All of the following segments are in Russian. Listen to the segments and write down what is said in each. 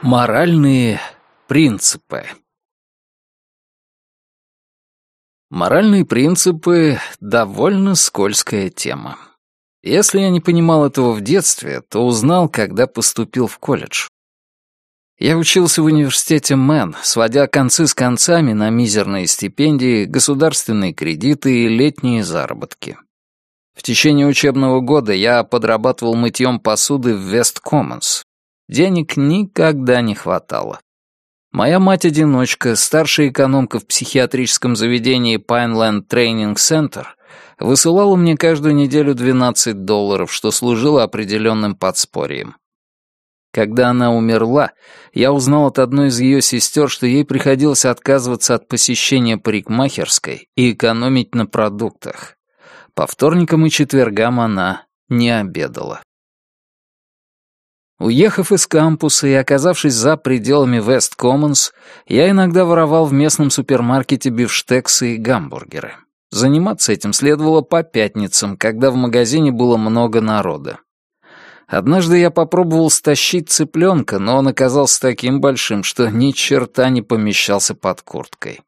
Моральные принципы. Моральные принципы — довольно скользкая тема. Если я не понимал этого в детстве, то узнал, когда поступил в колледж. Я учился в университете Мэн, сводя концы с концами на мизерные стипендии, государственные кредиты и летние заработки. В течение учебного года я подрабатывал мытьем посуды в Вест-Коммонс. Денег никогда не хватало. Моя мать-одиночка, старшая экономка в психиатрическом заведении Pineland Training Center, высылала мне каждую неделю $12, что служило определенным подспорьем. Когда она умерла, я узнал от одной из ее сестер, что ей приходилось отказываться от посещения парикмахерской и экономить на продуктах. По вторникам и четвергам она не обедала. Уехав из кампуса и оказавшись за пределами Вест-Коммонс, я иногда воровал в местном супермаркете бифштексы и гамбургеры. Заниматься этим следовало по пятницам, когда в магазине было много народа. Однажды я попробовал стащить цыпленка, но он оказался таким большим, что ни черта не помещался под курткой.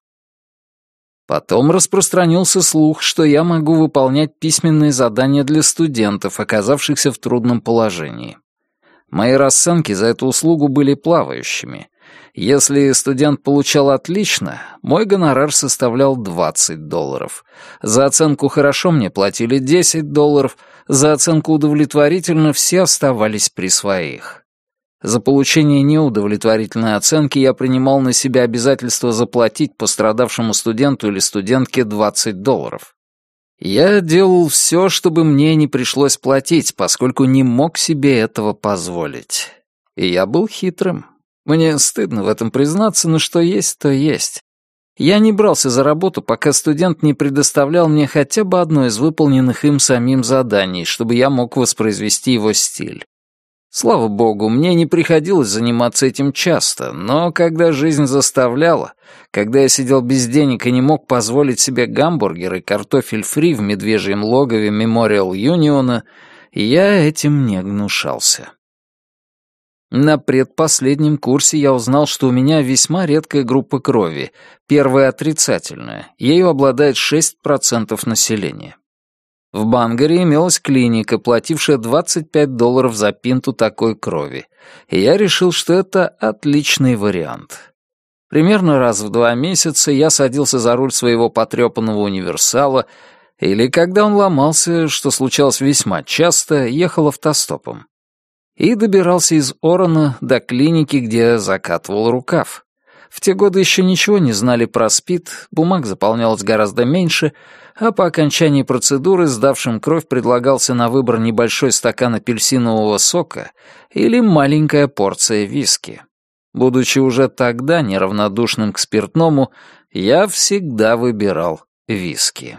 Потом распространился слух, что я могу выполнять письменные задания для студентов, оказавшихся в трудном положении. Мои расценки за эту услугу были плавающими. Если студент получал отлично, мой гонорар составлял $20. За оценку «хорошо» мне платили $10, за оценку «удовлетворительно» все оставались при своих. За получение неудовлетворительной оценки я принимал на себя обязательство заплатить пострадавшему студенту или студентке $20. Я делал все, чтобы мне не пришлось платить, поскольку не мог себе этого позволить. И я был хитрым. Мне стыдно в этом признаться, но что есть, то есть. Я не брался за работу, пока студент не предоставлял мне хотя бы одно из выполненных им самим заданий, чтобы я мог воспроизвести его стиль. Слава богу, мне не приходилось заниматься этим часто, но когда жизнь заставляла, когда я сидел без денег и не мог позволить себе гамбургер и картофель фри в медвежьем логове Мемориал Юниона, я этим не гнушался. На предпоследнем курсе я узнал, что у меня весьма редкая группа крови, первая отрицательная, ею обладает 6% населения. В Бангаре имелась клиника, платившая $25 за пинту такой крови, и я решил, что это отличный вариант. Примерно раз в 2 месяца я садился за руль своего потрепанного универсала, или, когда он ломался, что случалось весьма часто, ехал автостопом. И добирался из Орона до клиники, где закатывал рукав. В те годы еще ничего не знали про СПИД, бумаг заполнялось гораздо меньше, а по окончании процедуры сдавшим кровь предлагался на выбор небольшой стакан апельсинового сока или маленькая порция виски. Будучи уже тогда неравнодушным к спиртному, я всегда выбирал виски.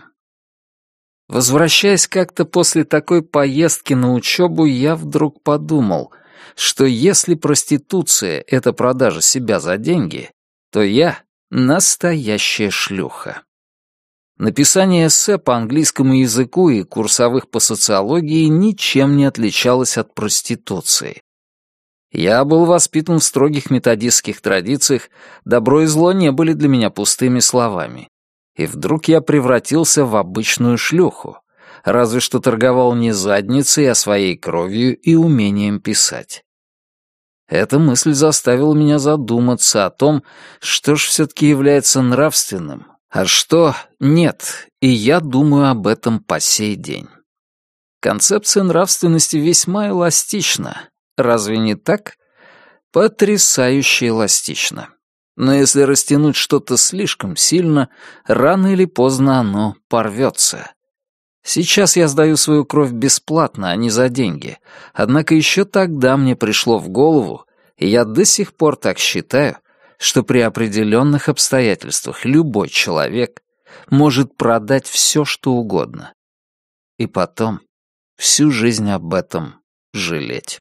Возвращаясь как-то после такой поездки на учебу, я вдруг подумал, что если проституция — это продажа себя за деньги, то я настоящая шлюха. Написание эссе по английскому языку и курсовых по социологии ничем не отличалось от проституции. Я был воспитан в строгих методистских традициях, добро и зло не были для меня пустыми словами. И вдруг я превратился в обычную шлюху, разве что торговал не задницей, а своей кровью и умением писать. Эта мысль заставила меня задуматься о том, что ж все-таки является нравственным, а что нет, и я думаю об этом по сей день. Концепция нравственности весьма эластична, разве не так? Потрясающе эластична. Но если растянуть что-то слишком сильно, рано или поздно оно порвется. Сейчас я сдаю свою кровь бесплатно, а не за деньги. Однако еще тогда мне пришло в голову, и я до сих пор так считаю, что при определенных обстоятельствах любой человек может продать все, что угодно. И потом всю жизнь об этом жалеть.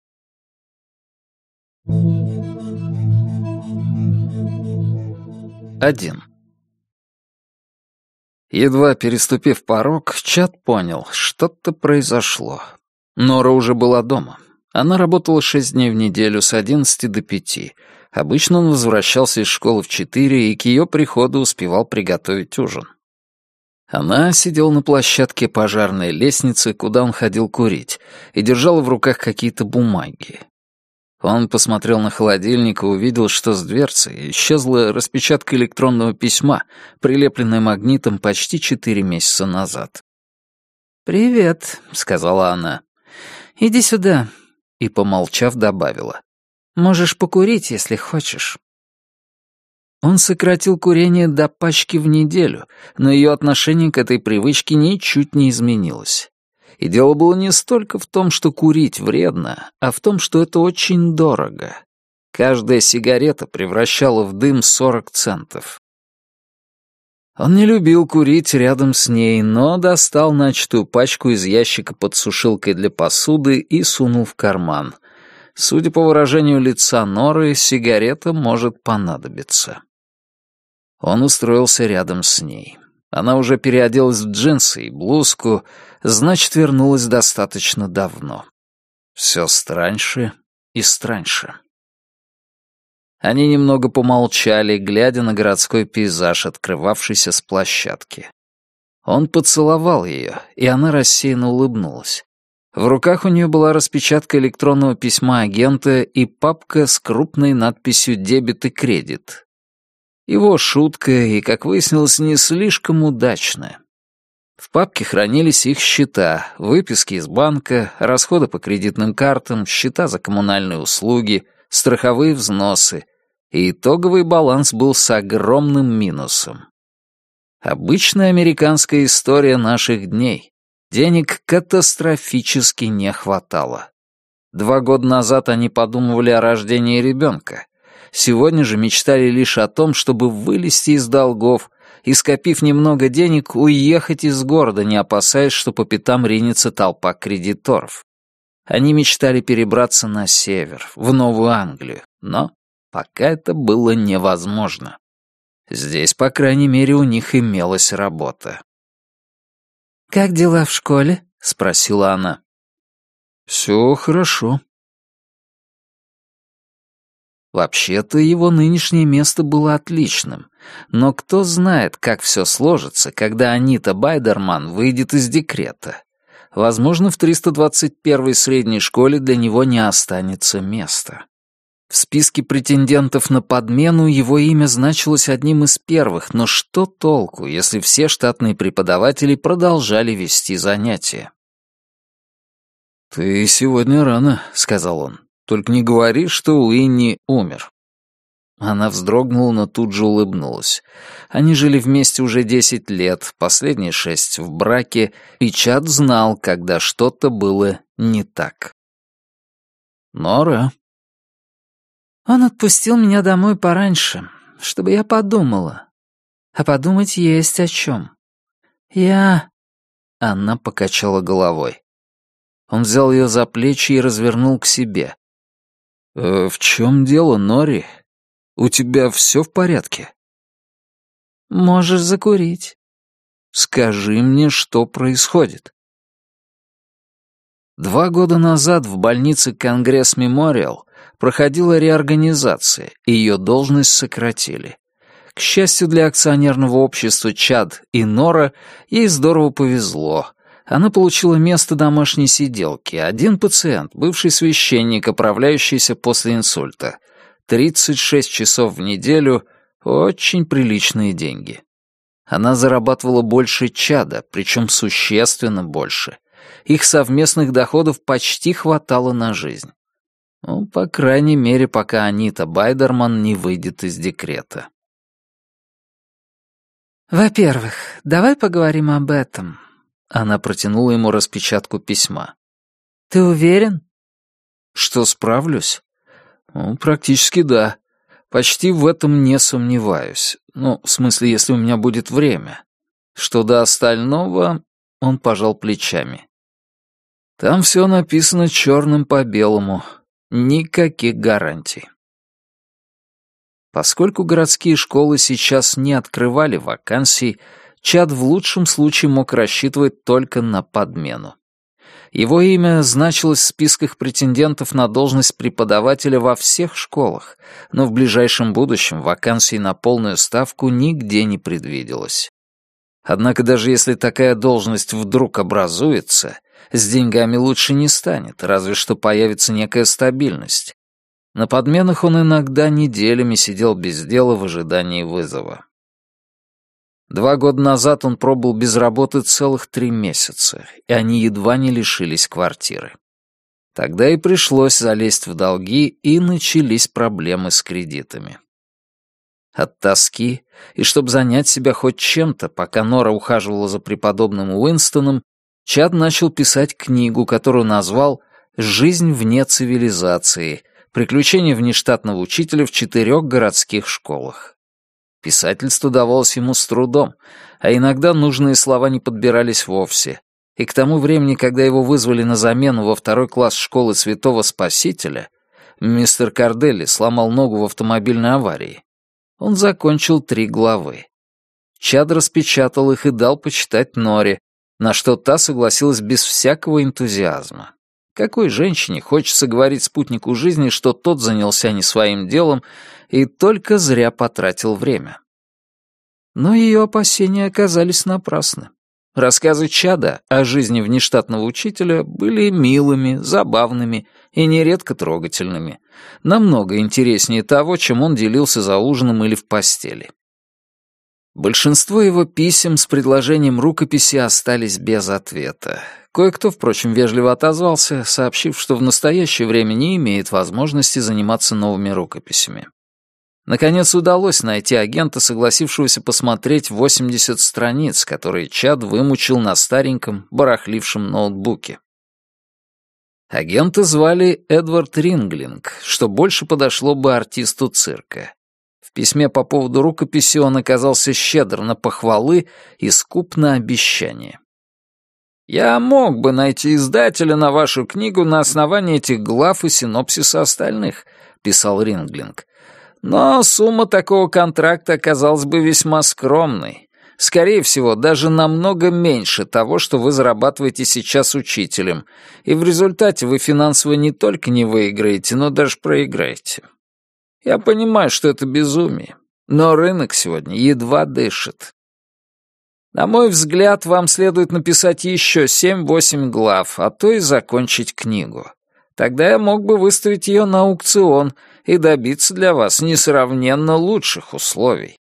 1. Едва переступив порог, Чад понял, что-то произошло. Нора уже была дома. Она работала 6 дней в неделю с 11 до 5. Обычно он возвращался из школы в 4 и к ее приходу успевал приготовить ужин. Она сидела на площадке пожарной лестницы, куда он ходил курить, и держала в руках какие-то бумаги. Он посмотрел на холодильник и увидел, что с дверцы исчезла распечатка электронного письма, прилепленная магнитом почти 4 месяца назад. «Привет», — сказала она. «Иди сюда», и, помолчав, добавила. «Можешь покурить, если хочешь». Он сократил курение до пачки в неделю, но ее отношение к этой привычке ничуть не изменилось. И дело было не столько в том, что курить вредно, а в том, что это очень дорого. Каждая сигарета превращала в дым 40 центов. Он не любил курить рядом с ней, но достал начатую пачку из ящика под сушилкой для посуды и сунул в карман. Судя по выражению лица Норы, сигарета может понадобиться. Он устроился рядом с ней. Она уже переоделась в джинсы и блузку, значит, вернулась достаточно давно. Все страньше и страньше. Они немного помолчали, глядя на городской пейзаж, открывавшийся с площадки. Он поцеловал ее, и она рассеянно улыбнулась. В руках у нее была распечатка электронного письма агента и папка с крупной надписью «Дебет» и «Кредит». Его шутка и, как выяснилось, не слишком удачная. В папке хранились их счета, выписки из банка, расходы по кредитным картам, счета за коммунальные услуги, страховые взносы, и итоговый баланс был с огромным минусом. Обычная американская история наших дней. Денег катастрофически не хватало. 2 года назад они подумывали о рождении ребенка. Сегодня же мечтали лишь о том, чтобы вылезти из долгов и, скопив немного денег, уехать из города, не опасаясь, что по пятам ринется толпа кредиторов. Они мечтали перебраться на север, в Новую Англию, но пока это было невозможно. Здесь, по крайней мере, у них имелась работа. «Как дела в школе?» — спросила она. «Все хорошо». Вообще-то его нынешнее место было отличным, но кто знает, как все сложится, когда Анита Байдерман выйдет из декрета. Возможно, в 321-й средней школе для него не останется места. В списке претендентов на подмену его имя значилось одним из первых, но что толку, если все штатные преподаватели продолжали вести занятия? «Ты сегодня рано», — сказал он. «Только не говори, что Уинни умер». Она вздрогнула, но тут же улыбнулась. Они жили вместе уже 10 лет, последние 6 в браке, и Чад знал, когда что-то было не так. «Нора?» «Он отпустил меня домой пораньше, чтобы я подумала. А подумать есть о чем. Она покачала головой. Он взял ее за плечи и развернул к себе. «В чем дело, Нори? У тебя все в порядке?» «Можешь закурить». «Скажи мне, что происходит». 2 года назад в больнице Конгресс Мемориал проходила реорганизация, и ее должность сократили. К счастью для акционерного общества Чад и Нора, ей здорово повезло. Она получила место домашней сиделки, один пациент, бывший священник, оправляющийся после инсульта. 36 часов в неделю — очень приличные деньги. Она зарабатывала больше Чада, причем существенно больше. Их совместных доходов почти хватало на жизнь. Ну, по крайней мере, пока Анита Байдерман не выйдет из декрета. «Во-первых, давай поговорим об этом». Она протянула ему распечатку письма. «Ты уверен?» «Что, справлюсь?» «Ну, практически да. Почти в этом не сомневаюсь. Ну, в смысле, если у меня будет время. Что до остального...» Он пожал плечами. «Там все написано черным по белому. Никаких гарантий». Поскольку городские школы сейчас не открывали вакансий, Чад в лучшем случае мог рассчитывать только на подмену. Его имя значилось в списках претендентов на должность преподавателя во всех школах, но в ближайшем будущем вакансий на полную ставку нигде не предвиделось. Однако даже если такая должность вдруг образуется, с деньгами лучше не станет, разве что появится некая стабильность. На подменах он иногда неделями сидел без дела в ожидании вызова. 2 года назад он пробыл без работы целых 3 месяца, и они едва не лишились квартиры. Тогда и пришлось залезть в долги, и начались проблемы с кредитами. От тоски, и чтобы занять себя хоть чем-то, пока Нора ухаживала за преподобным Уинстоном, Чад начал писать книгу, которую назвал «Жизнь вне цивилизации. Приключения внештатного учителя в 4 городских школах». Писательство давалось ему с трудом, а иногда нужные слова не подбирались вовсе, и к тому времени, когда его вызвали на замену во 2 класс школы Святого Спасителя, мистер Карделли сломал ногу в автомобильной аварии. Он закончил 3 главы. Чад распечатал их и дал почитать Норе, на что та согласилась без всякого энтузиазма. Какой женщине хочется говорить спутнику жизни, что тот занялся не своим делом и только зря потратил время? Но ее опасения оказались напрасны. Рассказы Чада о жизни внештатного учителя были милыми, забавными и нередко трогательными, намного интереснее того, чем он делился за ужином или в постели. Большинство его писем с предложением рукописи остались без ответа. Кое-кто, впрочем, вежливо отозвался, сообщив, что в настоящее время не имеет возможности заниматься новыми рукописями. Наконец удалось найти агента, согласившегося посмотреть 80 страниц, которые Чад вымучил на стареньком, барахлившем ноутбуке. Агента звали Эдвард Ринглинг, что больше подошло бы артисту цирка. В письме по поводу рукописи он оказался щедр на похвалы и скуп на обещания. «Я мог бы найти издателя на вашу книгу на основании этих глав и синопсиса остальных», — писал Ринглинг. «Но сумма такого контракта оказалась бы весьма скромной. Скорее всего, даже намного меньше того, что вы зарабатываете сейчас учителем, и в результате вы финансово не только не выиграете, но даже проиграете. Я понимаю, что это безумие, но рынок сегодня едва дышит. На мой взгляд, вам следует написать еще 7-8 глав, а то и закончить книгу. Тогда я мог бы выставить ее на аукцион и добиться для вас несравненно лучших условий».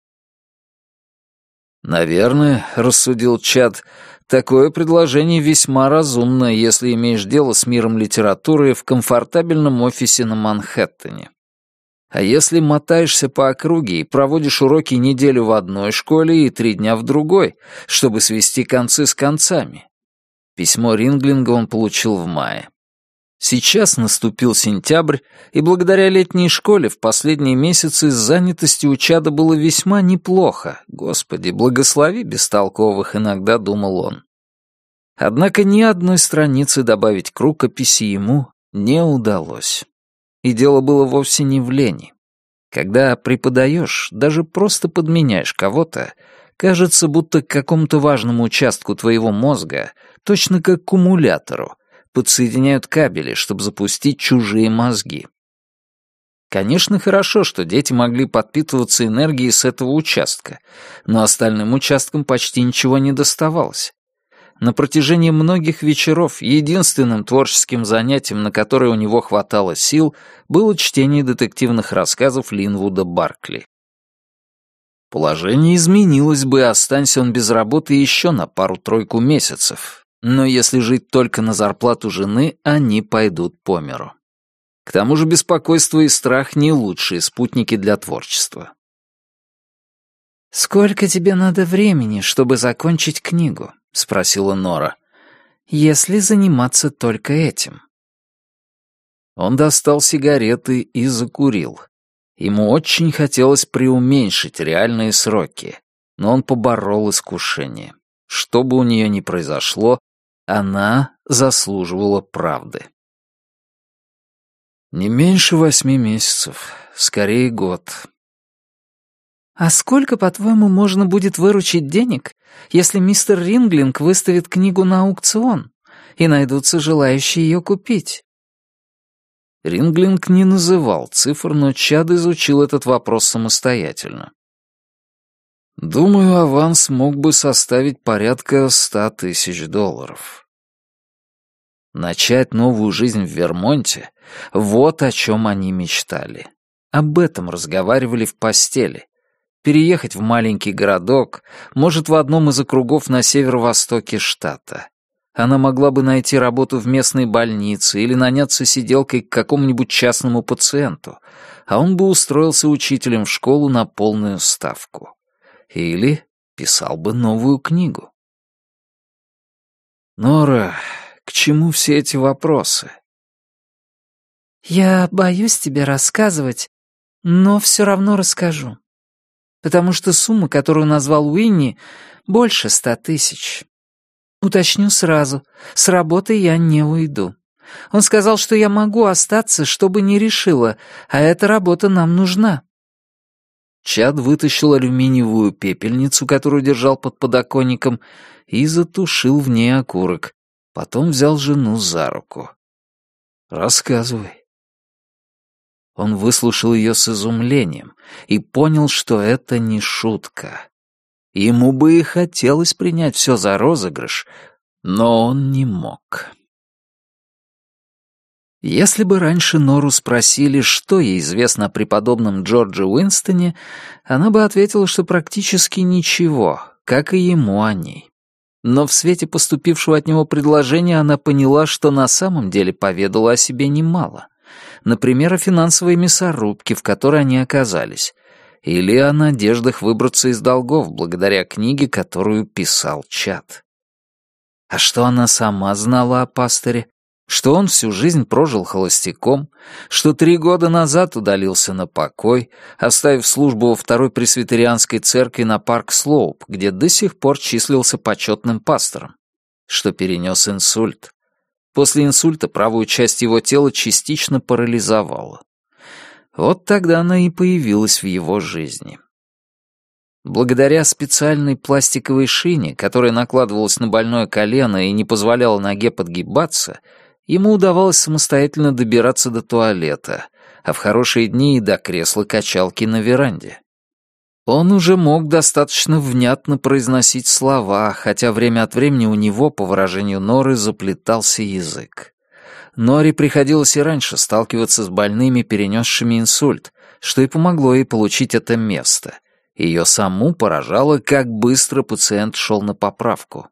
«Наверное, — рассудил Чад, — такое предложение весьма разумно, если имеешь дело с миром литературы в комфортабельном офисе на Манхэттене. А если мотаешься по округе и проводишь уроки неделю в одной школе и 3 дня в другой, чтобы свести концы с концами?» Письмо Ринглинга он получил в мае. Сейчас наступил сентябрь, и благодаря летней школе в последние месяцы с занятостью у Чада было весьма неплохо. Господи, благослови бестолковых, иногда думал он. Однако ни одной страницы добавить к рукописи ему не удалось. И дело было вовсе не в лени. Когда преподаешь, даже просто подменяешь кого-то, кажется, будто к какому-то важному участку твоего мозга, точно как к аккумулятору, подсоединяют кабели, чтобы запустить чужие мозги. Конечно, хорошо, что дети могли подпитываться энергией с этого участка, но остальным участкам почти ничего не доставалось. На протяжении многих вечеров единственным творческим занятием, на которое у него хватало сил, было чтение детективных рассказов Линвуда Баркли. Положение изменилось бы, останься он без работы еще на 2-3 месяцев, но если жить только на зарплату жены, они пойдут по миру. К тому же беспокойство и страх не лучшие спутники для творчества. «Сколько тебе надо времени, чтобы закончить книгу?» — спросила Нора. «Если заниматься только этим». Он достал сигареты и закурил. Ему очень хотелось преуменьшить реальные сроки, но он поборол искушение. Что бы у нее ни произошло, она заслуживала правды. Не меньше 8 месяцев, скорее год. «А сколько, по-твоему, можно будет выручить денег, если мистер Ринглинг выставит книгу на аукцион? и найдутся желающие ее купить». Ринглинг не называл цифр, но Чад изучил этот вопрос самостоятельно. «Думаю, аванс мог бы составить порядка $100 000. Начать новую жизнь в Вермонте — вот о чем они мечтали. Об этом разговаривали в постели. Переехать в маленький городок, может, в одном из округов на северо-востоке штата. Она могла бы найти работу в местной больнице или наняться сиделкой к какому-нибудь частному пациенту, а он бы устроился учителем в школу на полную ставку. Или писал бы новую книгу. «Нора, к чему все эти вопросы?» «Я боюсь тебе рассказывать, но все равно расскажу. Потому что сумма, которую назвал Уинни, больше 100 000. Уточню сразу, с работы я не уйду. Он сказал, что я могу остаться, что бы ни решила, а эта работа нам нужна». Чад вытащил алюминиевую пепельницу, которую держал под подоконником, и затушил в ней окурок. Потом взял жену за руку. «Рассказывай». Он выслушал ее с изумлением и понял, что это не шутка. Ему бы и хотелось принять все за розыгрыш, но он не мог. Если бы раньше Нору спросили, что ей известно о преподобном Джордже Уинстоне, она бы ответила, что практически ничего, как и ему о ней. Но в свете поступившего от него предложения она поняла, что на самом деле поведала о себе немало. Например, о финансовой мясорубке, в которой они оказались, или о надеждах выбраться из долгов благодаря книге, которую писал Чад. А что она сама знала о пасторе? Что он всю жизнь прожил холостяком, что 3 года назад удалился на покой, оставив службу во Второй Пресвитерианской церкви на Парк-Слоуп, где до сих пор числился почетным пастором, что перенес инсульт. После инсульта правую часть его тела частично парализовало. Вот тогда она и появилась в его жизни. Благодаря специальной пластиковой шине, которая накладывалась на больное колено и не позволяла ноге подгибаться, ему удавалось самостоятельно добираться до туалета, а в хорошие дни и до кресла-качалки на веранде. Он уже мог достаточно внятно произносить слова, хотя время от времени у него, по выражению Норы, заплетался язык. Норе приходилось и раньше сталкиваться с больными, перенесшими инсульт, что и помогло ей получить это место. Ее саму поражало, как быстро пациент шел на поправку.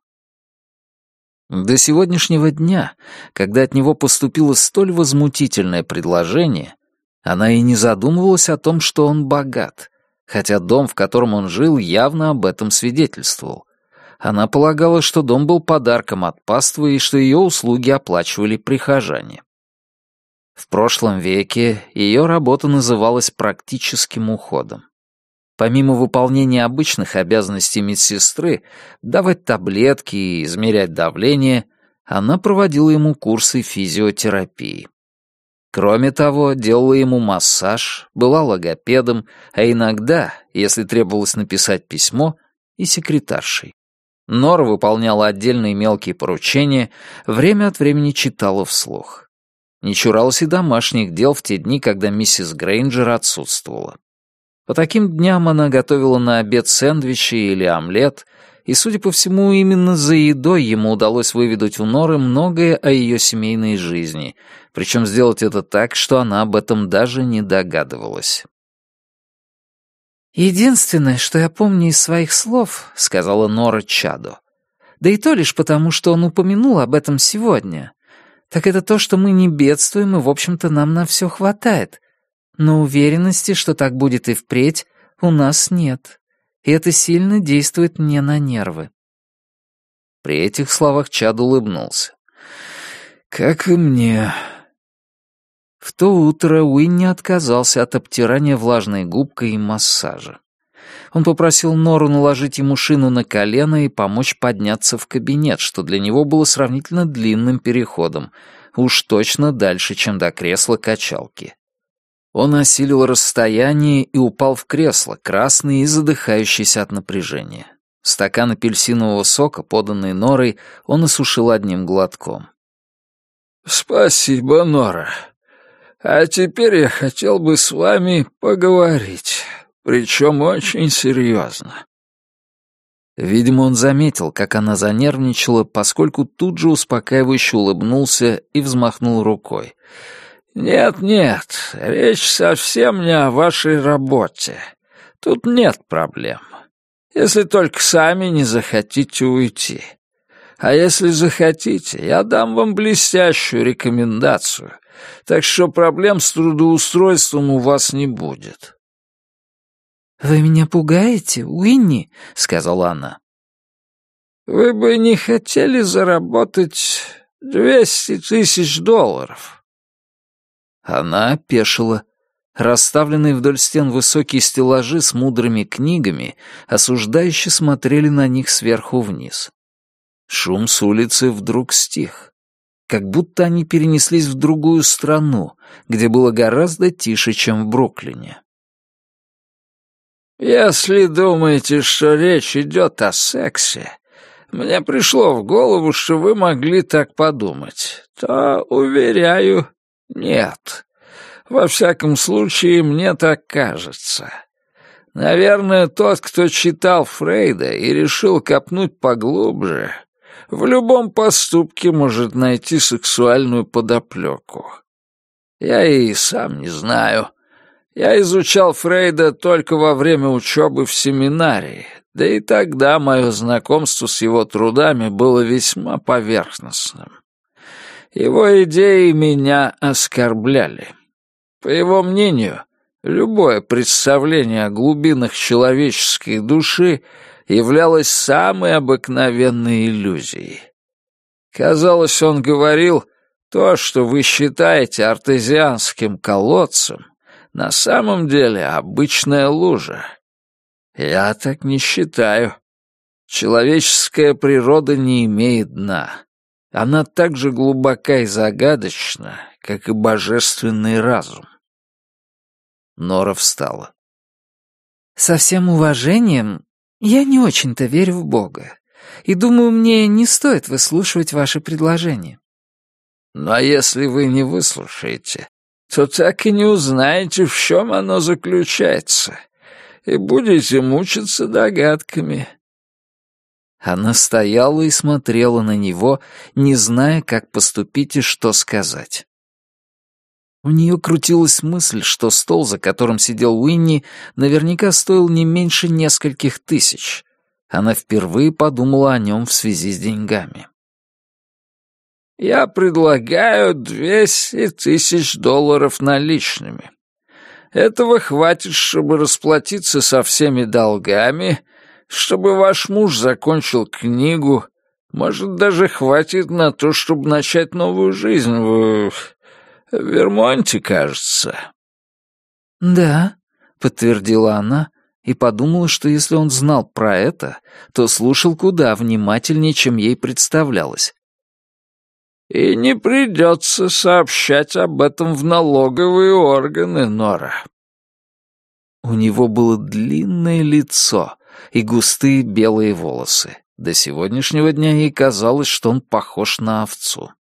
До сегодняшнего дня, когда от него поступило столь возмутительное предложение, она и не задумывалась о том, что он богат, хотя дом, в котором он жил, явно об этом свидетельствовал. Она полагала, что дом был подарком от паствы и что ее услуги оплачивали прихожане. В прошлом веке ее работа называлась практическим уходом. Помимо выполнения обычных обязанностей медсестры, давать таблетки и измерять давление, она проводила ему курсы физиотерапии. Кроме того, делала ему массаж, была логопедом, а иногда, если требовалось написать письмо, и секретаршей. Нора выполняла отдельные мелкие поручения, время от времени читала вслух. Не чуралась и домашних дел в те дни, когда миссис Грейнджер отсутствовала. По таким дням она готовила на обед сэндвичи или омлет, и, судя по всему, именно за едой ему удалось выведать у Норы многое о ее семейной жизни, причем сделать это так, что она об этом даже не догадывалась. «Единственное, что я помню из своих слов», — сказала Нора Чаду, «да и то лишь потому, что он упомянул об этом сегодня, так это то, что мы не бедствуем, и, в общем-то, нам на все хватает. Но уверенности, что так будет и впредь, у нас нет, и это сильно действует мне на нервы». При этих словах Чад улыбнулся. «Как и мне». В то утро Уинни отказался от обтирания влажной губкой и массажа. Он попросил Нору наложить ему шину на колено и помочь подняться в кабинет, что для него было сравнительно длинным переходом, уж точно дальше, чем до кресла-качалки. Он осилил расстояние и упал в кресло, красный и задыхающийся от напряжения. Стакан апельсинового сока, поданный Норой, он осушил одним глотком. «Спасибо, Нора. А теперь я хотел бы с вами поговорить, причем очень серьезно». Видимо, он заметил, как она занервничала, поскольку тут же успокаивающе улыбнулся и взмахнул рукой. «Нет, речь совсем не о вашей работе. Тут нет проблем. Если только сами не захотите уйти. А если захотите, я дам вам блестящую рекомендацию, так что проблем с трудоустройством у вас не будет». «Вы меня пугаете, Уинни?» — сказала она. «Вы бы не хотели заработать $200,000?» Она опешила. Расставленные вдоль стен высокие стеллажи с мудрыми книгами осуждающе смотрели на них сверху вниз. Шум с улицы вдруг стих. Как будто они перенеслись в другую страну, где было гораздо тише, чем в Бруклине. «Если думаете, что речь идет о сексе, мне пришло в голову, что вы могли так подумать, то, уверяю, нет. Во всяком случае, мне так кажется. Наверное, тот, кто читал Фрейда и решил копнуть поглубже, в любом поступке может найти сексуальную подоплеку. Я и сам не знаю. Я изучал Фрейда только во время учебы в семинарии, да и тогда мое знакомство с его трудами было весьма поверхностным. Его идеи меня оскорбляли. По его мнению, любое представление о глубинах человеческой души являлось самой обыкновенной иллюзией. Казалось, он говорил, то, что вы считаете артезианским колодцем, на самом деле обычная лужа. Я так не считаю. Человеческая природа не имеет дна. Она так же глубока и загадочна, как и божественный разум. Нора встала. «Со всем уважением, я не очень-то верю в Бога, и думаю, мне не стоит выслушивать ваши предложения». «Но если вы не выслушаете, то так и не узнаете, в чем оно заключается, и будете мучиться догадками». Она стояла и смотрела на него, не зная, как поступить и что сказать. У нее крутилась мысль, что стол, за которым сидел Уинни, наверняка стоил не меньше нескольких тысяч. Она впервые подумала о нем в связи с деньгами. «Я предлагаю $200,000 наличными. Этого хватит, чтобы расплатиться со всеми долгами, чтобы ваш муж закончил книгу, может, даже хватит на то, чтобы начать новую жизнь в Вермонте, кажется». «Да», — подтвердила она и подумала, что если он знал про это, то слушал куда внимательнее, чем ей представлялось. «И не придется сообщать об этом в налоговые органы, Нора». У него было длинное лицо и густые белые волосы. До сегодняшнего дня ей казалось, что он похож на овцу.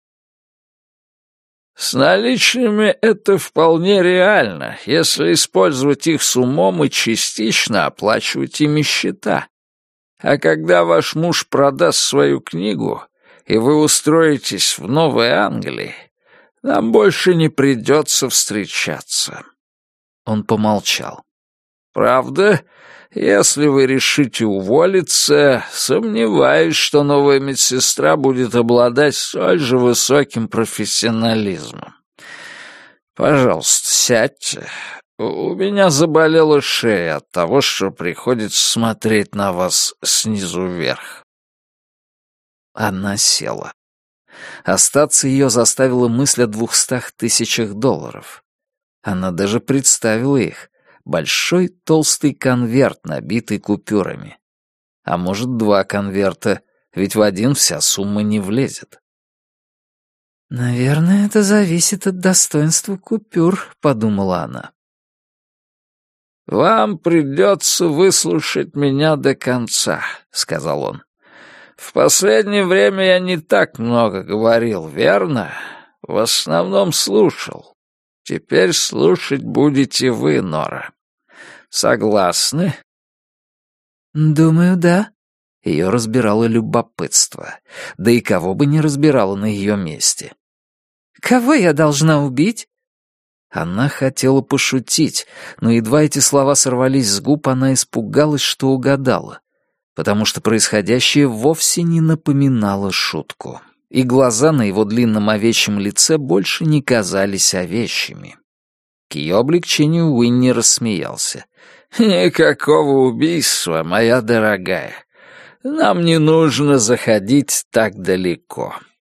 «С наличными это вполне реально, если использовать их с умом и частично оплачивать ими счета. А когда ваш муж продаст свою книгу, и вы устроитесь в Новой Англии, нам больше не придется встречаться». Он помолчал. «Правда, если вы решите уволиться, сомневаюсь, что новая медсестра будет обладать столь же высоким профессионализмом. Пожалуйста, сядьте. У меня заболела шея от того, что приходится смотреть на вас снизу вверх». Она села. Остаться ее заставила мысль о $200,000. Она даже представила их. Большой толстый конверт, набитый купюрами. А может, 2 конверта, ведь в один вся сумма не влезет. «Наверное, это зависит от достоинства купюр», — подумала она. «Вам придется выслушать меня до конца», — сказал он. «В последнее время я не так много говорил, верно? В основном слушал. Теперь слушать будете вы, Нора. Согласны?» «Думаю, да». Ее разбирало любопытство. Да и кого бы не разбирало на ее месте. «Кого я должна убить?» Она хотела пошутить, но едва эти слова сорвались с губ, она испугалась, что угадала, потому что происходящее вовсе не напоминало шутку, и глаза на его длинном овечьем лице больше не казались овечьими. К ее облегчению Уинни рассмеялся. «Никакого убийства, моя дорогая. Нам не нужно заходить так далеко».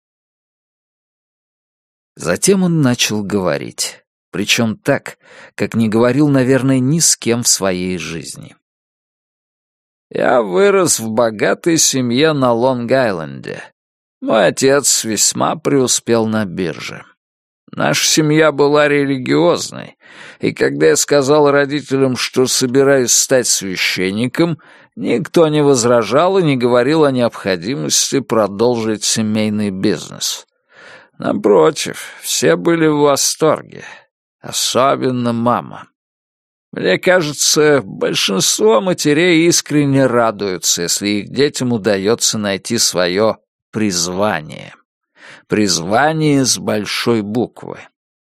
Затем он начал говорить. Причем так, как не говорил, наверное, ни с кем в своей жизни. «Я вырос в богатой семье на Лонг-Айленде. Мой отец весьма преуспел на бирже. Наша семья была религиозной, и когда я сказал родителям, что собираюсь стать священником, никто не возражал и не говорил о необходимости продолжить семейный бизнес. Напротив, все были в восторге. Особенно мама. Мне кажется, большинство матерей искренне радуются, если их детям удается найти свое призвание. Призвание с большой буквы.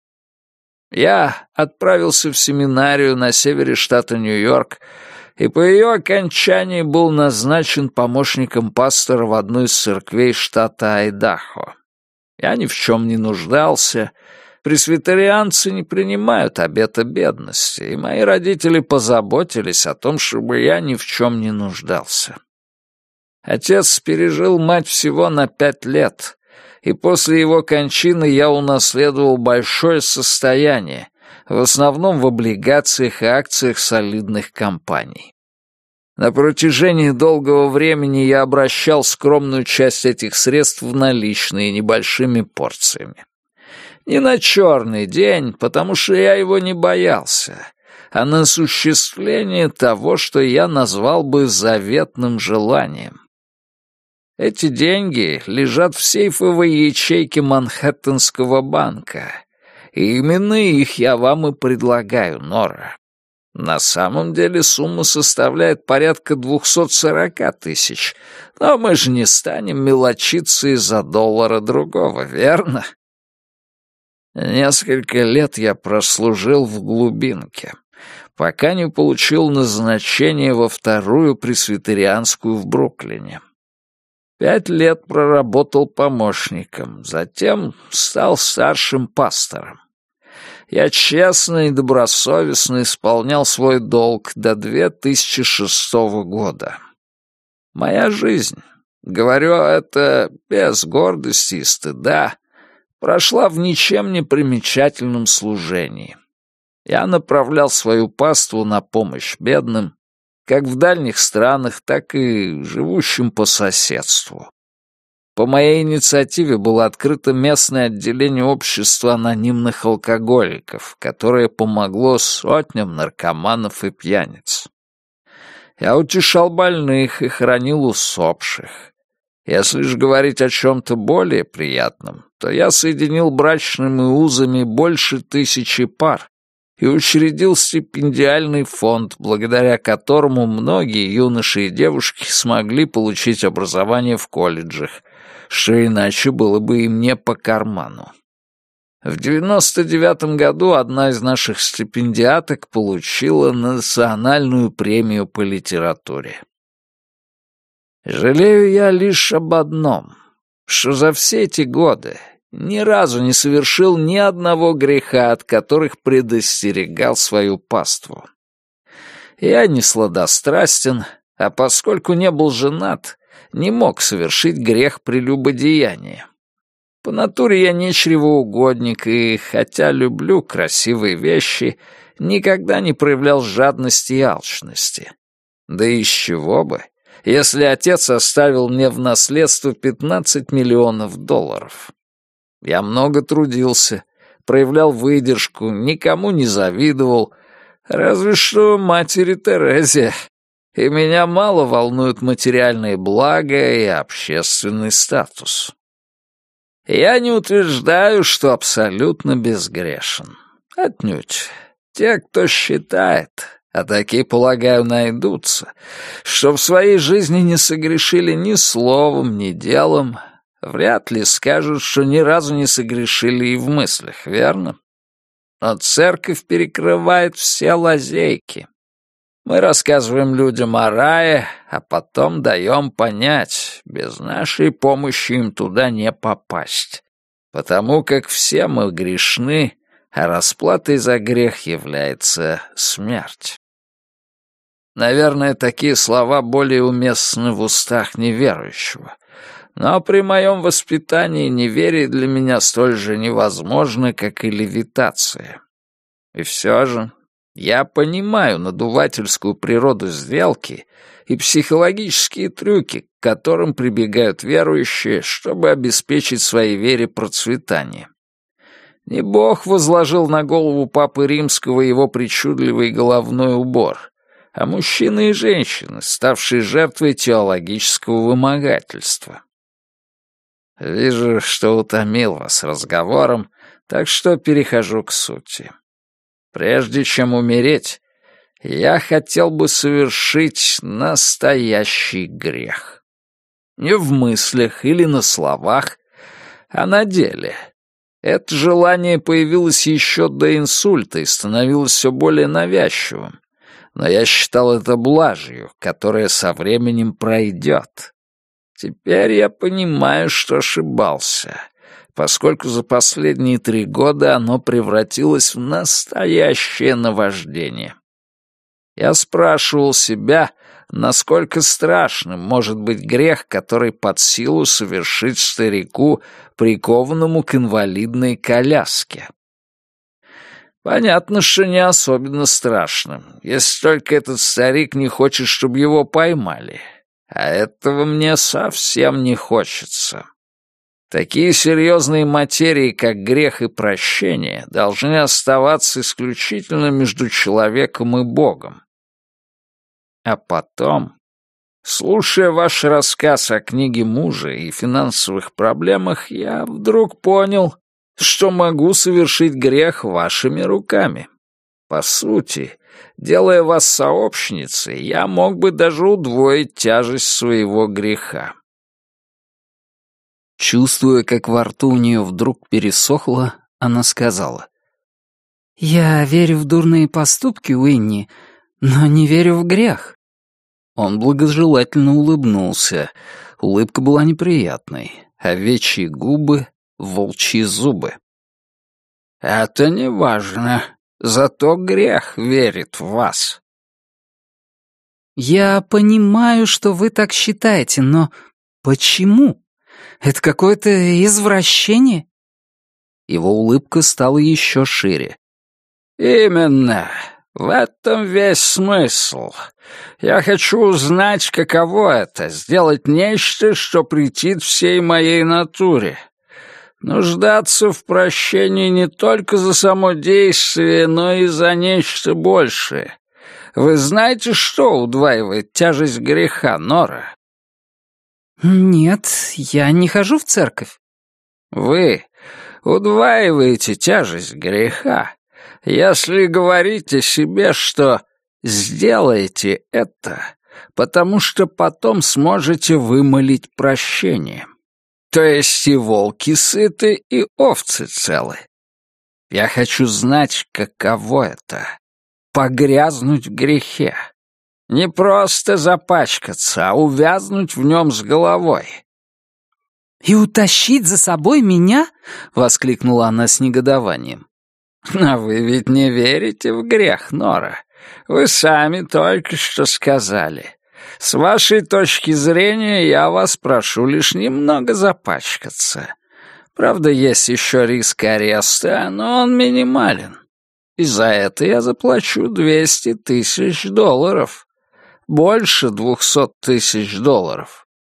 Я отправился в семинарию на севере штата Нью-Йорк и по ее окончании был назначен помощником пастора в одну из церквей штата Айдахо. Я ни в чем не нуждался. Пресвитерианцы не принимают обета бедности, и мои родители позаботились о том, чтобы я ни в чем не нуждался. Отец пережил мать всего на 5 лет, и после его кончины я унаследовал большое состояние, в основном в облигациях и акциях солидных компаний. На протяжении долгого времени я обращал скромную часть этих средств в наличные небольшими порциями. Не на черный день, потому что я его не боялся, а на осуществление того, что я назвал бы заветным желанием. Эти деньги лежат в сейфовой ячейке Манхэттенского банка, и именно их я вам и предлагаю, Нора. На самом деле сумма составляет порядка 240 тысяч, но мы же не станем мелочиться из-за доллара другого, верно? Несколько лет я прослужил в глубинке, пока не получил назначение во вторую пресвитерианскую в Бруклине. 5 лет проработал помощником, затем стал старшим пастором. Я честно и добросовестно исполнял свой долг до 2006 года. Моя жизнь, говорю это без гордости и стыда, прошла в ничем не примечательном служении. Я направлял свою паству на помощь бедным, как в дальних странах, так и живущим по соседству. По моей инициативе было открыто местное отделение общества анонимных алкоголиков, которое помогло сотням наркоманов и пьяниц. Я утешал больных и хоронил усопших. Если же говорить о чем-то более приятном, то я соединил брачными узами больше 1000 пар и учредил стипендиальный фонд, благодаря которому многие юноши и девушки смогли получить образование в колледжах, что иначе было бы им не по карману. В 99 году одна из наших стипендиаток получила национальную премию по литературе. Жалею я лишь об одном, что за все эти годы ни разу не совершил ни одного греха, от которых предостерегал свою паству. Я не сладострастен, а поскольку не был женат, не мог совершить грех прелюбодеяния. По натуре я не чревоугодник, и, хотя люблю красивые вещи, никогда не проявлял жадности и алчности. Да из чего бы, если отец оставил мне в наследство $15 миллионов. Я много трудился, проявлял выдержку, никому не завидовал, Разве что матери Терезе. И меня мало волнуют материальные блага и общественный статус. Я не утверждаю, что абсолютно безгрешен. Отнюдь. Те, кто считает, а такие, полагаю, найдутся, что в своей жизни не согрешили ни словом, ни делом, вряд ли скажут, что ни разу не согрешили и в мыслях, верно? Но церковь перекрывает все лазейки. Мы рассказываем людям о рае, а потом даем понять, без нашей помощи им туда не попасть, потому как все мы грешны, а расплатой за грех является смерть. Наверное, такие слова более уместны в устах неверующего, но при моем воспитании неверие для меня столь же невозможно, как и левитация. И все же я понимаю надувательскую природу сделки и психологические трюки, к которым прибегают верующие, чтобы обеспечить своей вере процветание. Не Бог возложил на голову Папы Римского его причудливый головной убор, а мужчины и женщины, ставшие жертвой теологического вымогательства. Вижу, что утомил вас разговором, так что перехожу к сути. Прежде чем умереть, я хотел бы совершить настоящий грех. Не в мыслях или на словах, а на деле. Это желание появилось еще до инсульта и становилось все более навязчивым, но я считал это блажью, которая со временем пройдет. Теперь я понимаю, что ошибался, поскольку за последние 3 года оно превратилось в настоящее наваждение. Я спрашивал себя, насколько страшным может быть грех, который под силу совершить старику, прикованному к инвалидной коляске. Понятно, что не особенно страшным, если только этот старик не хочет, чтобы его поймали. А этого мне совсем не хочется. Такие серьезные материи, как грех и прощение, должны оставаться исключительно между человеком и Богом. А потом, слушая ваш рассказ о книге мужа и финансовых проблемах, я вдруг понял, что могу совершить грех вашими руками. По сути, делая вас сообщницей, я мог бы даже удвоить тяжесть своего греха. Чувствуя, как во рту у нее вдруг пересохло, она сказала: «Я верю в дурные поступки, Уинни, но не верю в грех». Он благожелательно улыбнулся. Улыбка была неприятной. Овечьи губы, волчьи зубы. «Это не важно. Зато грех верит в вас». «Я понимаю, что вы так считаете, но почему? Это какое-то извращение?» Его улыбка стала еще шире. «Именно. В этом весь смысл. Я хочу узнать, каково это — сделать нечто, что претит всей моей натуре. Нуждаться в прощении не только за само действие, но и за нечто большее. Вы знаете, что удваивает тяжесть греха, Нора?» «Нет, я не хожу в церковь». «Вы удваиваете тяжесть греха, если говорите себе, что сделаете это, потому что потом сможете вымолить прощение. То есть и волки сыты, и овцы целы. Я хочу знать, каково это — погрязнуть в грехе. Не просто запачкаться, а увязнуть в нем с головой». «И утащить за собой меня?» — воскликнула она с негодованием. «Но вы ведь не верите в грех, Нора. Вы сами только что сказали. С вашей точки зрения я вас прошу лишь немного запачкаться. Правда, есть еще риск ареста, но он минимален. И за это я заплачу $200 000. Больше $200 000.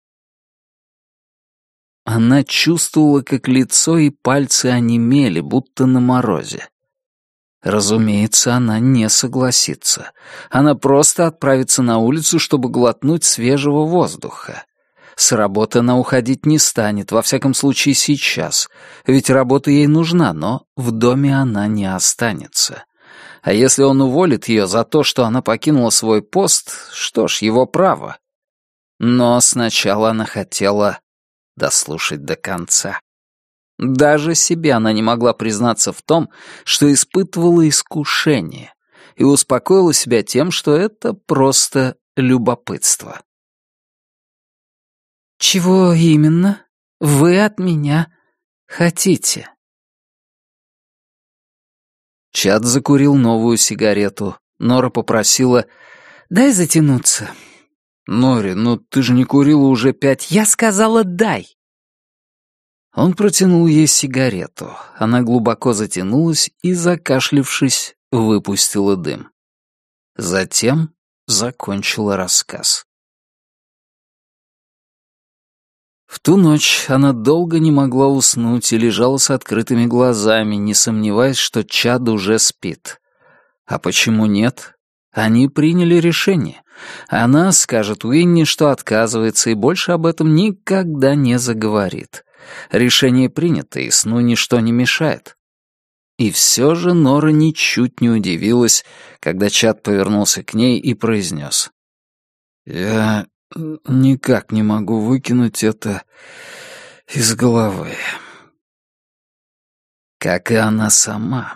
Она чувствовала, как лицо и пальцы онемели, будто на морозе. Разумеется, она не согласится. Она просто отправится на улицу, чтобы глотнуть свежего воздуха. С работы она уходить не станет, во всяком случае сейчас, ведь работа ей нужна, но в доме она не останется. А если он уволит ее за то, что она покинула свой пост, что ж, его право. Но сначала она хотела дослушать до конца. Даже себе она не могла признаться в том, что испытывала искушение, и успокоила себя тем, что это просто любопытство. «Чего именно вы от меня хотите?» Чад закурил новую сигарету. Нора попросила: «Дай затянуться». «Нори, ну ты же не курила уже 5...» «Я сказала, дай!» Он протянул ей сигарету. Она глубоко затянулась и, закашлявшись, выпустила дым. Затем закончила рассказ. В ту ночь она долго не могла уснуть и лежала с открытыми глазами, не сомневаясь, что Чад уже спит. А почему нет? Они приняли решение. Она скажет Уинни, что отказывается, и больше об этом никогда не заговорит. Решение принято, и сну ничто не мешает. И все же Нора ничуть не удивилась, когда Чад повернулся к ней и произнес: «Я никак не могу выкинуть это из головы». Как и она сама.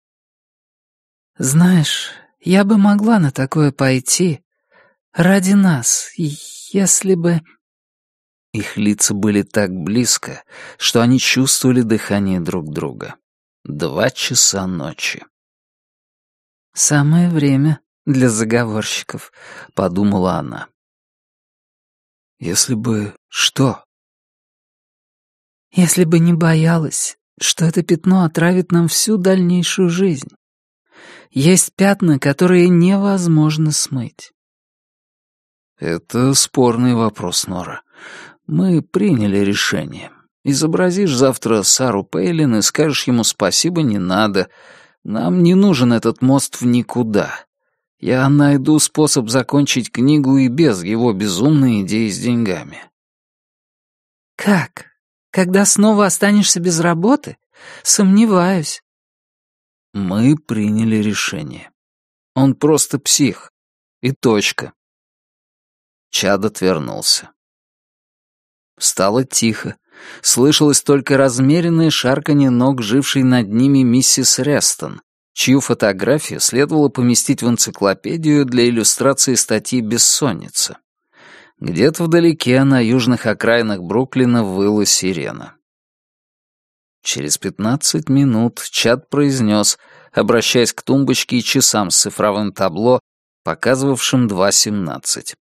«Знаешь, я бы могла на такое пойти ради нас, если бы...» Их лица были так близко, что они чувствовали дыхание друг друга. 2 часа ночи. «Самое время для заговорщиков», — подумала она. «Если бы что?» «Если бы не боялась, что это пятно отравит нам всю дальнейшую жизнь. Есть пятна, которые невозможно смыть». «Это спорный вопрос, Нора. Мы приняли решение. Изобразишь завтра Сару Пейлин и скажешь ему спасибо не надо. Нам не нужен этот мост в никуда. Я найду способ закончить книгу и без его безумной идеи с деньгами». «Как? Когда снова останешься без работы? Сомневаюсь». Мы приняли решение. Он просто псих. И точка. Чад отвернулся. Стало тихо. Слышалось только размеренное шарканье ног, жившей над ними миссис Рестон, чью фотографию следовало поместить в энциклопедию для иллюстрации статьи «Бессонница». Где-то вдалеке, на южных окраинах Бруклина, выла сирена. Через 15 минут Чад произнес, обращаясь к тумбочке и часам с цифровым табло, показывавшим 2:17.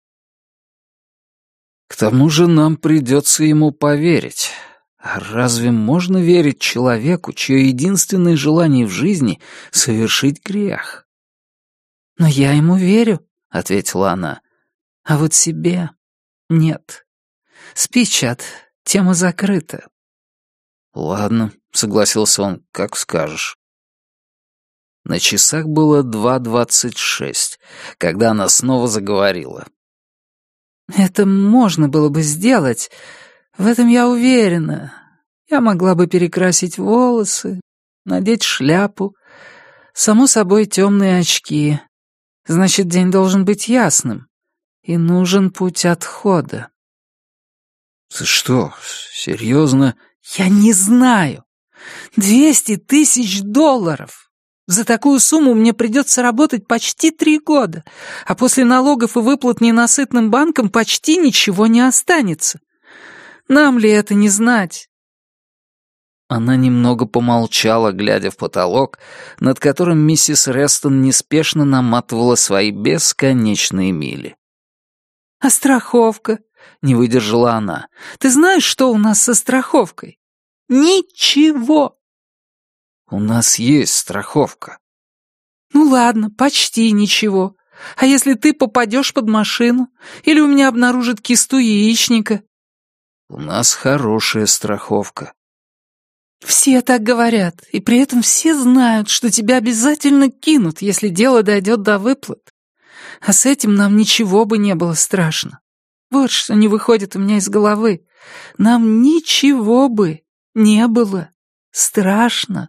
«К тому же нам придется ему поверить. А разве можно верить человеку, чье единственное желание в жизни — совершить грех?» «Но я ему верю», — ответила она. «А вот себе нет. Спи, Чад, тема закрыта». «Ладно», — согласился он, — «как скажешь». На часах было 2:26, когда она снова заговорила. «Это можно было бы сделать, в этом я уверена. Я могла бы перекрасить волосы, надеть шляпу, само собой темные очки. Значит, день должен быть ясным, и нужен путь отхода». «Ты что, серьезно?» «Я не знаю. $200 000. За такую сумму мне придется работать почти 3 года, а после налогов и выплат ненасытным банкам почти ничего не останется. Нам ли это не знать?» Она немного помолчала, глядя в потолок, над которым миссис Рестон неспешно наматывала свои бесконечные мили. «А страховка?» — не выдержала она. «Ты знаешь, что у нас со страховкой? Ничего!» «У нас есть страховка». «Ну ладно, почти ничего. А если ты попадешь под машину? Или у меня обнаружат кисту яичника?» «У нас хорошая страховка». Все так говорят, и при этом все знают, что тебя обязательно кинут, если дело дойдет до выплат. А с этим нам ничего бы не было страшно. Вот что не выходит у меня из головы. Нам ничего бы не было страшно.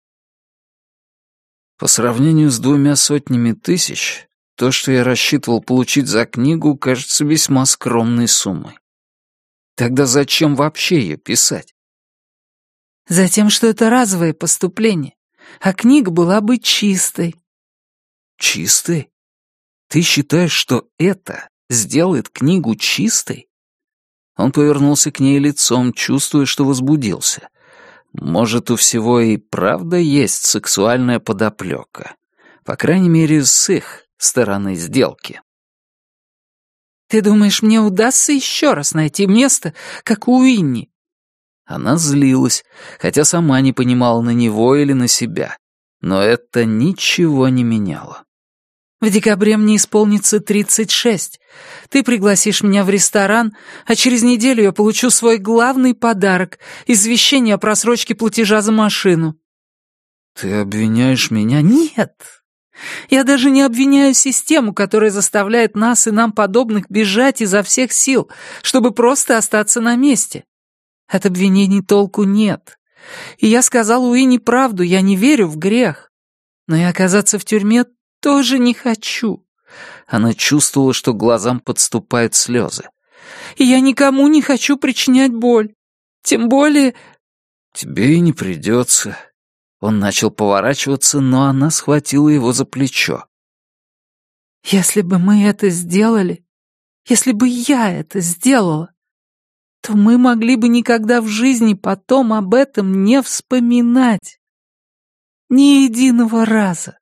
По сравнению с 200 000, то, что я рассчитывал получить за книгу, кажется весьма скромной суммой. Тогда зачем вообще ее писать? Затем, что это разовое поступление, а книга была бы чистой. Чистой? Ты считаешь, что это сделает книгу чистой? Он повернулся к ней лицом, чувствуя, что возбудился. Может, у всего и правда есть сексуальная подоплека. По крайней мере, с их стороны сделки. Ты думаешь, мне удастся еще раз найти место, как у Уинни? Она злилась, хотя сама не понимала, на него или на себя. Но это ничего не меняло. В декабре мне исполнится 36. Ты пригласишь меня в ресторан, а через неделю я получу свой главный подарок — извещение о просрочке платежа за машину. Ты обвиняешь меня? Нет. Я даже не обвиняю систему, которая заставляет нас и нам подобных бежать изо всех сил, чтобы просто остаться на месте. От обвинений толку нет. И я сказал Уинни правду, я не верю в грех. Но и оказаться в тюрьме тоже не хочу. Она чувствовала, что глазам подступают слезы. И я никому не хочу причинять боль. Тем более... Тебе и не придется. Он начал поворачиваться, но она схватила его за плечо. Если бы мы это сделали, если бы я это сделала, то мы могли бы никогда в жизни потом об этом не вспоминать. Ни единого раза.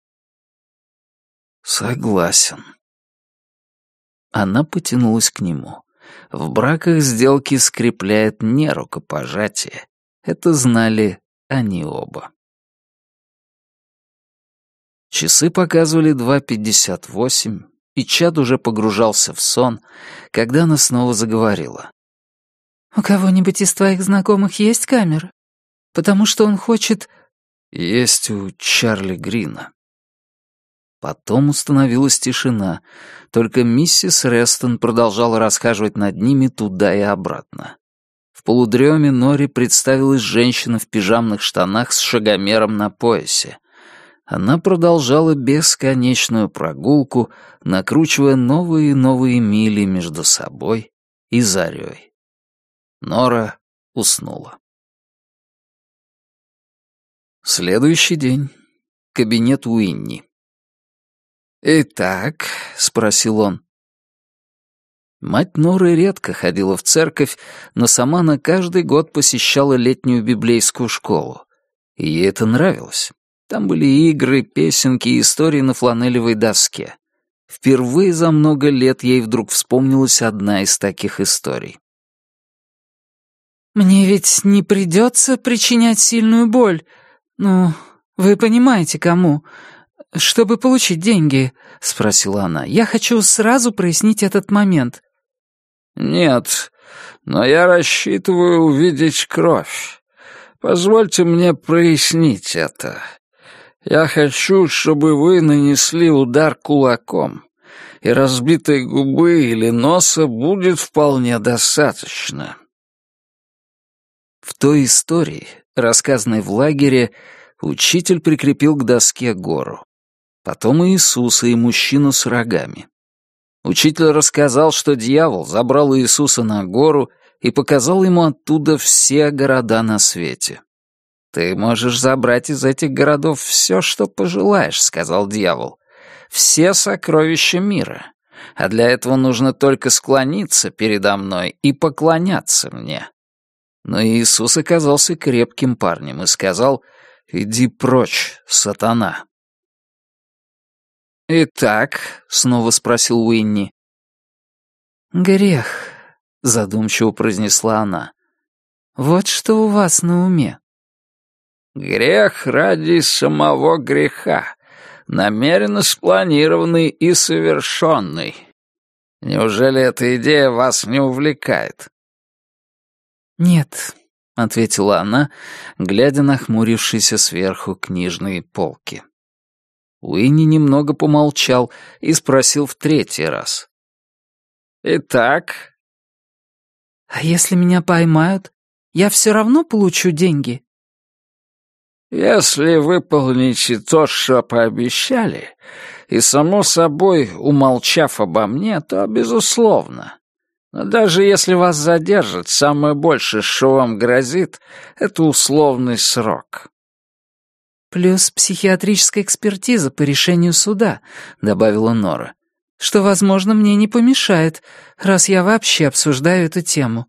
Согласен. Она потянулась к нему. В браках сделки скрепляет не рукопожатие. Это знали они оба. Часы показывали 2:58, и Чад уже погружался в сон, когда она снова заговорила. «У кого-нибудь из твоих знакомых есть камера? Потому что он хочет...» «Есть у Чарли Грина». Потом установилась тишина, только миссис Рестон продолжала расхаживать над ними туда и обратно. В полудреме Нори представилась женщина в пижамных штанах с шагомером на поясе. Она продолжала бесконечную прогулку, накручивая новые и новые мили между собой и зарей. Нора уснула. Следующий день. Кабинет Уинни. «Итак», — спросил он. Мать Норы редко ходила в церковь, но сама она каждый год посещала летнюю библейскую школу. И ей это нравилось. Там были игры, песенки и истории на фланелевой доске. Впервые за много лет ей вдруг вспомнилась одна из таких историй. «Мне ведь не придется причинять сильную боль. Ну, вы понимаете, кому. Чтобы получить деньги», — спросила она. «Я хочу сразу прояснить этот момент». «Нет, но я рассчитываю увидеть кровь. Позвольте мне прояснить это. Я хочу, чтобы вы нанесли удар кулаком, и разбитой губы или носа будет вполне достаточно». В той истории, рассказанной в лагере, учитель прикрепил к доске гору. Потом Иисуса и мужчину с рогами. Учитель рассказал, что дьявол забрал Иисуса на гору и показал ему оттуда все города на свете. «Ты можешь забрать из этих городов все, что пожелаешь», — сказал дьявол. «Все сокровища мира. А для этого нужно только склониться передо мной и поклоняться мне». Но Иисус оказался крепким парнем и сказал: «Иди прочь, сатана». «Итак», — снова спросил Уинни. «Грех», — задумчиво произнесла она. «Вот что у вас на уме». «Грех ради самого греха, намеренно спланированный и совершенный. Неужели эта идея вас не увлекает?» «Нет, — ответила она, глядя на хмурившиеся сверху книжные полки. Уинни немного помолчал и спросил в третий раз. «Итак?» «А если меня поймают, я все равно получу деньги?» «Если выполните то, что пообещали, и, само собой, умолчав обо мне, то безусловно. Но даже если вас задержат, самое большее, что вам грозит, это условный срок». «Плюс психиатрическая экспертиза по решению суда», — добавила Нора, «что, возможно, мне не помешает, раз я вообще обсуждаю эту тему».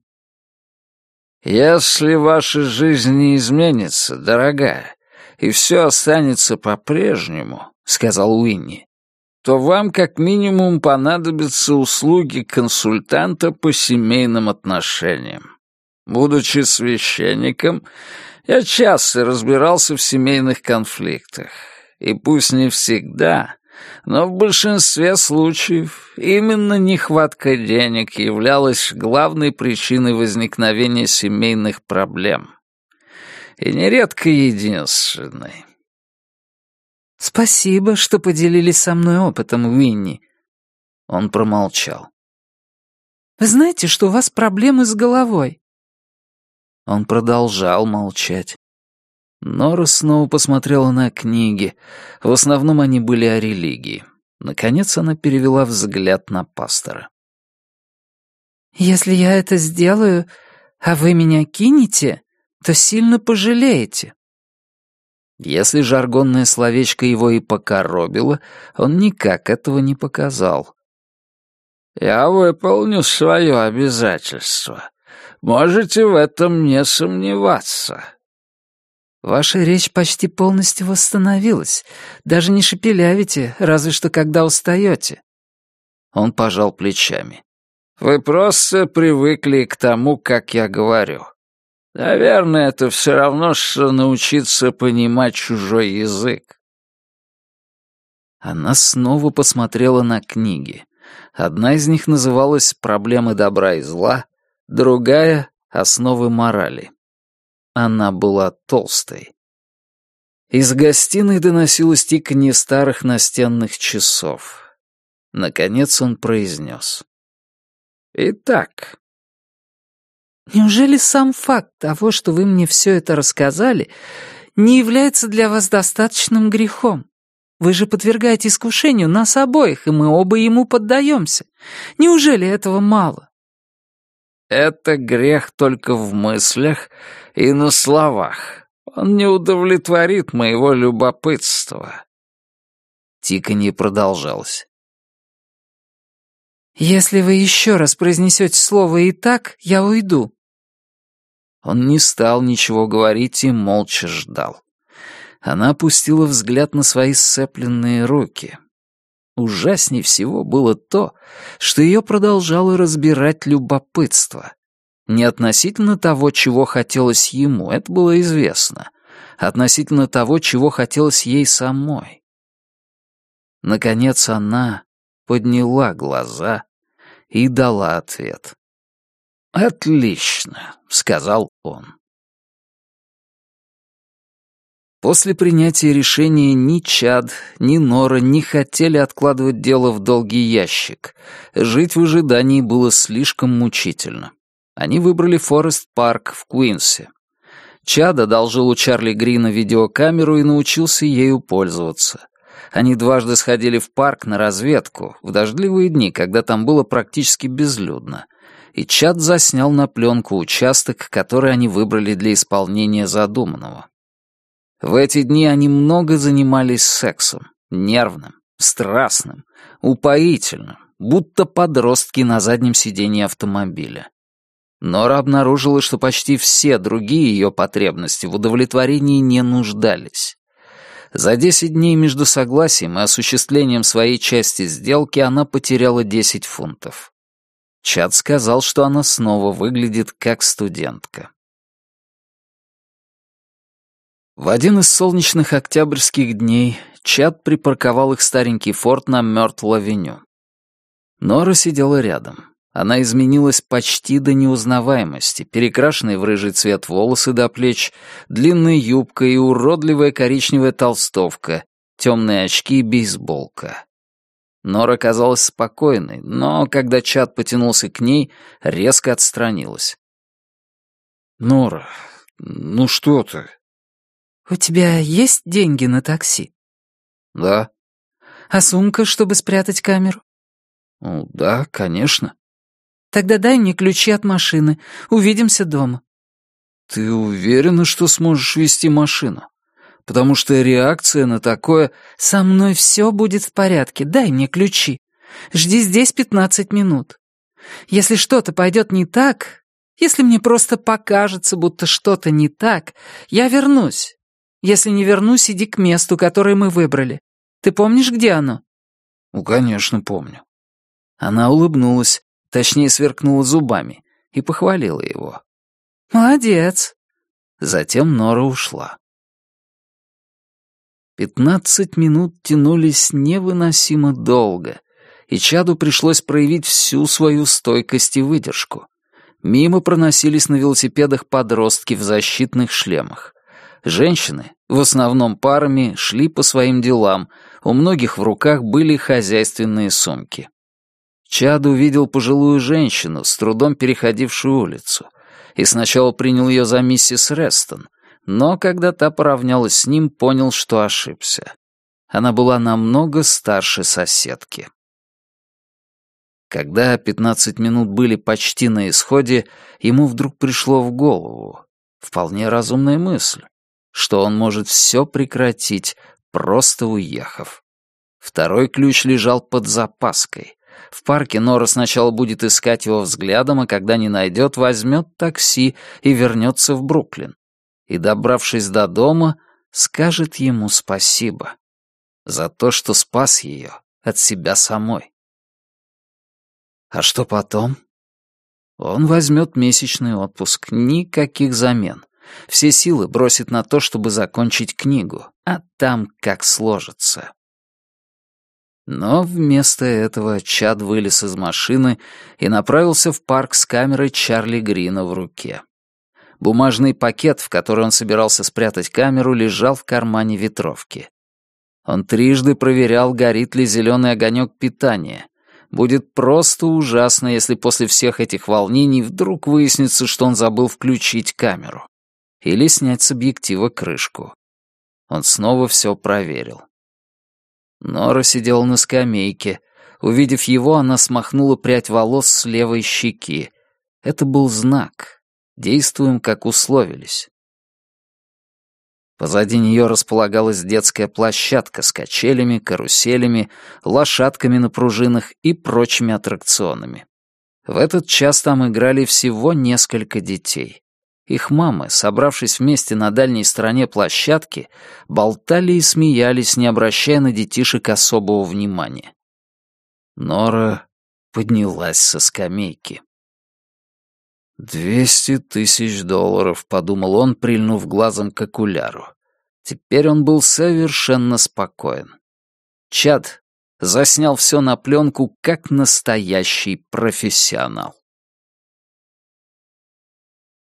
«Если ваша жизнь не изменится, дорогая, и все останется по-прежнему», — сказал Уинни, «то вам как минимум понадобятся услуги консультанта по семейным отношениям. Будучи священником, я часто разбирался в семейных конфликтах, и пусть не всегда, но в большинстве случаев именно нехватка денег являлась главной причиной возникновения семейных проблем. И нередко единственной». «Спасибо, что поделились со мной опытом, Уинни». Он промолчал. «Вы знаете, что у вас проблемы с головой?» Он продолжал молчать. Нора снова посмотрела на книги. В основном они были о религии. Наконец она перевела взгляд на пастора. «Если я это сделаю, а вы меня кинете, то сильно пожалеете». Если жаргонное словечко его и покоробило, он никак этого не показал. «Я выполню свое обязательство. Можете в этом не сомневаться». «Ваша речь почти полностью восстановилась. Даже не шепелявите, разве что когда устаете». Он пожал плечами. «Вы просто привыкли к тому, как я говорю. Наверное, это все равно, что научиться понимать чужой язык». Она снова посмотрела на книги. Одна из них называлась «Проблемы добра и зла», другая — «Основы морали». Она была толстой. Из гостиной доносилось тиканье старых настенных часов. Наконец он произнес. «Итак». «Неужели сам факт того, что вы мне все это рассказали, не является для вас достаточным грехом? Вы же подвергаете искушению нас обоих, и мы оба ему поддаемся. Неужели этого мало?» «Это грех только в мыслях и на словах. Он не удовлетворит моего любопытства». Тиканье продолжалось. «Если вы еще раз произнесете слово «и так», я уйду». Он не стал ничего говорить и молча ждал. Она опустила взгляд на свои сцепленные руки. Ужасней всего было то, что ее продолжало разбирать любопытство. Не относительно того, чего хотелось ему, это было известно, а относительно того, чего хотелось ей самой. Наконец она подняла глаза и дала ответ. «Отлично», — сказал он. После принятия решения ни Чад, ни Нора не хотели откладывать дело в долгий ящик. Жить в ожидании было слишком мучительно. Они выбрали Форест-парк в Куинсе. Чад одолжил у Чарли Грина видеокамеру и научился ею пользоваться. Они дважды сходили в парк на разведку, в дождливые дни, когда там было практически безлюдно, и Чад заснял на пленку участок, который они выбрали для исполнения задуманного. В эти дни они много занимались сексом, нервным, страстным, упоительным, будто подростки на заднем сиденье автомобиля. Нора обнаружила, что почти все другие ее потребности в удовлетворении не нуждались. За 10 дней между согласием и осуществлением своей части сделки она потеряла 10 фунтов. Чад сказал, что она снова выглядит как студентка. В один из солнечных октябрьских дней Чад припарковал их старенький форт на Мёртл-авеню. Нора сидела рядом. Она изменилась почти до неузнаваемости, перекрашенные в рыжий цвет волосы до плеч, длинная юбка и уродливая коричневая толстовка, темные очки и бейсболка. Нора казалась спокойной, но когда Чад потянулся к ней, резко отстранилась. «Нора, ну что ты?» «У тебя есть деньги на такси?» «Да». «А сумка, чтобы спрятать камеру?» «Ну, да, конечно». «Тогда дай мне ключи от машины. Увидимся дома». «Ты уверена, что сможешь вести машину? Потому что реакция на такое...» «Со мной все будет в порядке. Дай мне ключи. Жди здесь 15 минут. Если что-то пойдет не так, если мне просто покажется, будто что-то не так, я вернусь. Если не вернусь, иди к месту, которое мы выбрали. Ты помнишь, где оно?» «Ну, конечно, помню». Она улыбнулась, точнее, сверкнула зубами, и похвалила его. «Молодец». Затем Нора ушла. 15 минут тянулись невыносимо долго, и Чаду пришлось проявить всю свою стойкость и выдержку. Мимо проносились на велосипедах подростки в защитных шлемах. Женщины, в основном парами, шли по своим делам, у многих в руках были хозяйственные сумки. Чад увидел пожилую женщину, с трудом переходившую улицу, и сначала принял ее за миссис Рестон, но когда та поравнялась с ним, понял, что ошибся. Она была намного старше соседки. Когда 15 минут были почти на исходе, ему вдруг пришло в голову вполне разумная мысль, что он может все прекратить, просто уехав. Второй ключ лежал под запаской. В парке Нора сначала будет искать его взглядом, а когда не найдет, возьмет такси и вернется в Бруклин. И, добравшись до дома, скажет ему спасибо за то, что спас ее от себя самой. А что потом? Он возьмет месячный отпуск, никаких замен. Все силы бросит на то, чтобы закончить книгу, а там как сложится. Но вместо этого Чад вылез из машины и направился в парк с камерой Чарли Грина в руке. Бумажный пакет, в который он собирался спрятать камеру, лежал в кармане ветровки. Он трижды проверял, горит ли зеленый огонек питания. Будет просто ужасно, если после всех этих волнений вдруг выяснится, что он забыл включить камеру. Или снять с объектива крышку. Он снова все проверил. Нора сидела на скамейке. Увидев его, она смахнула прядь волос с левой щеки. Это был знак. Действуем, как условились. Позади нее располагалась детская площадка с качелями, каруселями, лошадками на пружинах и прочими аттракционами. В этот час там играли всего несколько детей. Их мамы, собравшись вместе на дальней стороне площадки, болтали и смеялись, не обращая на детишек особого внимания. Нора поднялась со скамейки. $200 000, подумал он, прильнув глазом к окуляру. Теперь он был совершенно спокоен. Чад заснял все на пленку, как настоящий профессионал.